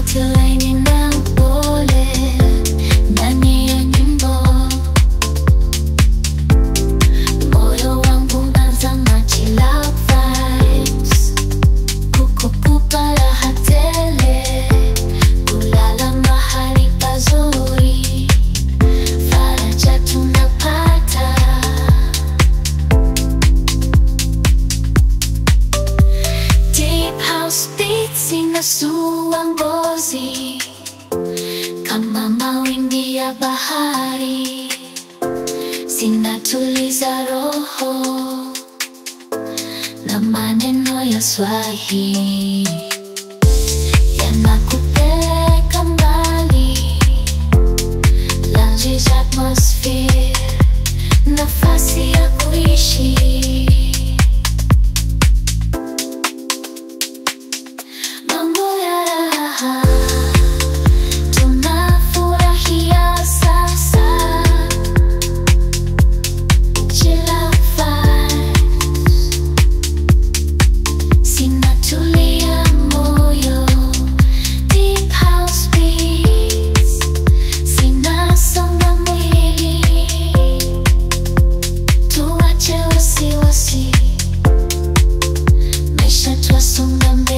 sauti laini na upole ndani ya nyimbo. Moyo wangu unazama chill vibes, kukupa raha tele, kulala mahali pazuri, faraja tunapata. Deep house beats inasua ngozi kama mawimbi ya bahari, zinatuliza roho na maneno ya Swahili yanakupeleka mbali. Lounge atmosphere, nafasi ya kuishi. Mambo ya raha tunafurahia sasa. Chill vibes zinatulia moyo. Deep house beats zinasonga mwili. Tuache wasiwasi, maisha twasonga mbele.